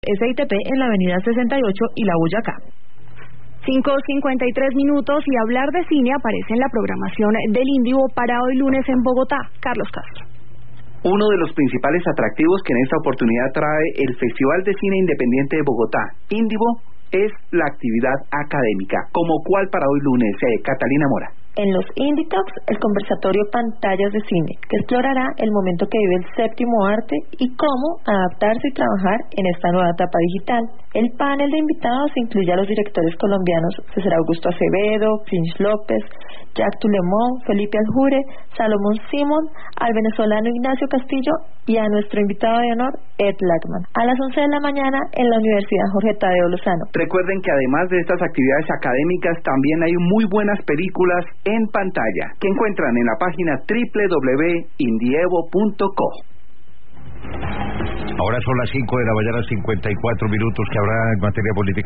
SITP en la avenida 68 y la Boyacá. 5:53 y hablar de cine aparece en la programación del Indivo para hoy lunes en Bogotá. Carlos Castro. Uno de los principales atractivos que en esta oportunidad trae el Festival de Cine Independiente de Bogotá, Indivo, es la actividad académica. ¿Como cuál para hoy lunes, Catalina Mora? En los Indie Talks, el conversatorio Pantallas de Cine, que explorará el momento que vive el séptimo arte y cómo adaptarse y trabajar en esta nueva etapa digital. El panel de invitados incluye a los directores colombianos César Augusto Acevedo, Prince López, Jacques Toulemont, Felipe Aljure, Salomón Simón, al venezolano Ignacio Castillo y a nuestro invitado de honor, Ed Lackman, a las 11 de la mañana en la Universidad Jorge Tadeo Lozano. Recuerden que además de estas actividades académicas, también hay muy buenas películas en pantalla que encuentran en la página www.indievo.co. Ahora son las 5 de la mañana, 54 minutos, que habrá en materia política.